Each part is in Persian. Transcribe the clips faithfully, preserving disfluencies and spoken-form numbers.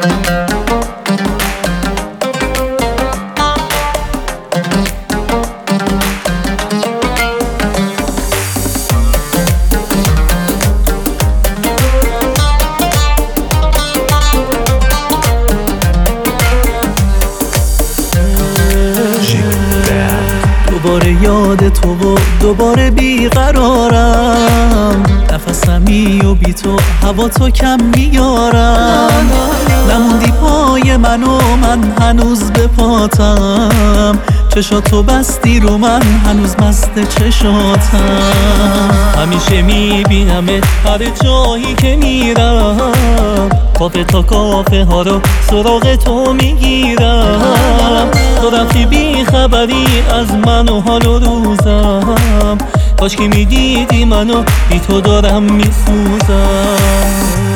دوباره یاد تو و دوباره بیقرارم، نفسمی و بی تو هوا تو کم میارم. نموندی پای من و من هنوز به پاتم، چشاتو بستی رو من هنوز مست چشاتم. همیشه میبینمت هر جایی که میرم، کافه تا کافه ها رو سراغ تو میگیرم. تو رفتی بی خبری از من و حال و روزم، کاش که میدیدی منو بی تو دارم میسوزم.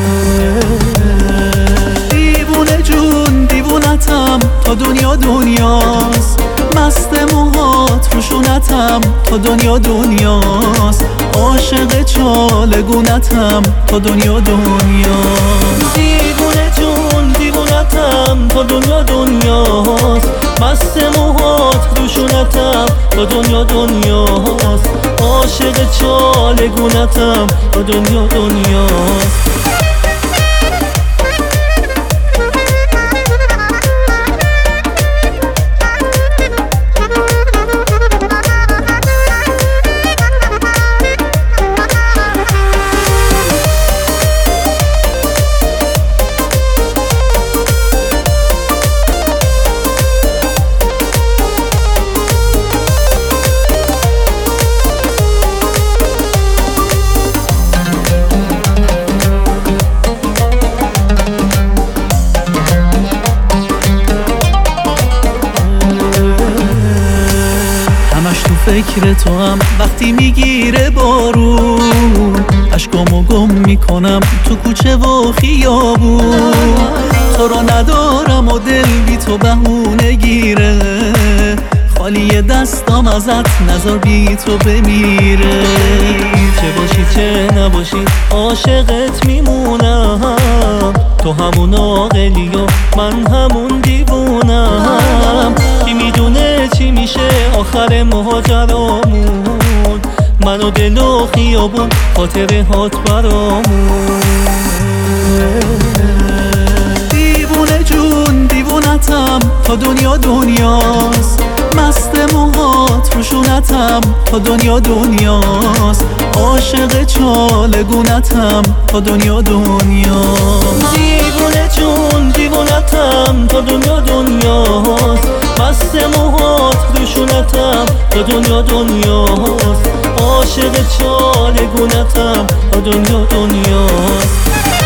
دیوونه جون دیوونتم تا دنیا دنیاست، مست موهات روشونتم تا دنیا دنیاست. عاشق چالگونتم تا دنیا دنیاست. دیوونه جون دیوونتم تا دنیا دنیاست، مست موهات روشونتم تا دنیا دنیاست. عاشق چالگونتم تا دنیا دنیاست. فکر تو هم وقتی میگیره بارون، اشکامو گم میکنم تو کوچه و خیابون. تو رو ندارم و دل بی تو بهونه گیره، خالی دستام ازت نظر بی تو بمیره. چه باشی چه نباشی عاشقت میمونم، تو همون عاقلی و من همون دیوونم. کی میدونه چی میشه آخر ماجرامون، من و دل و خیابون خاطره هات برامون. دیوونه جون دیوونتم تا دنیا دنیاست، مست موهات روشونتم تا دنیا دنیاست. عاشق چالگونتم تا دنیا دنیاست. دیوونه جون دیوونتم تا دنیا دنیاست، مست موهات روشونتم تا دنیا دنیاست. عاشق چالگونتم تا دنیا دنیاست.